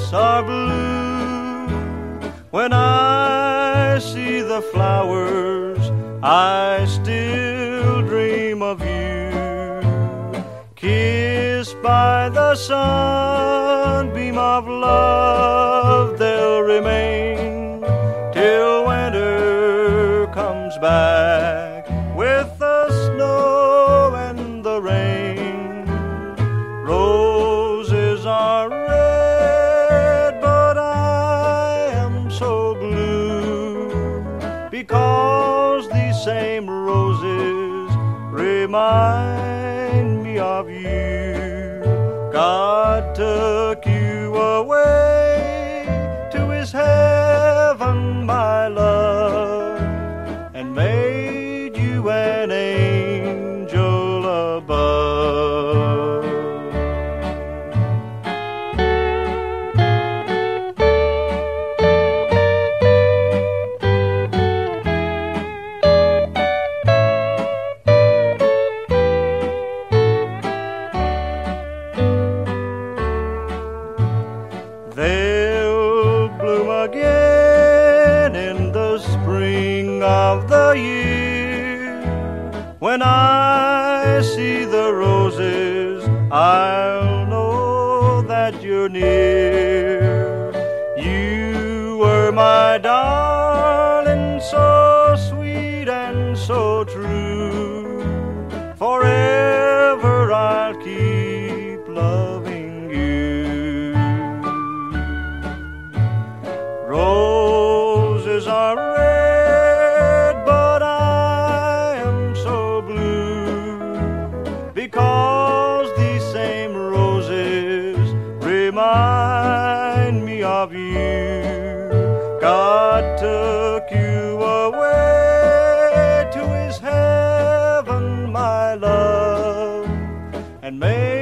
are blue. When I see the flowers, I still dream of you. Kissed by the sunbeam of love, they'll remain till winter comes back with the snow and the rain. Roses are red, but I am so blue, because these same roses remind me of you. God took you away to his heaven, my love, and made you an angel above. They'll bloom again in the spring of the year. When I see the roses, I'll know that you're near. You were my darling, so sweet and so true. Forever I'll keep loving you. Roses are red, but I am so blue, because these same roses remind me of you. God took you away to his heaven, my love, and made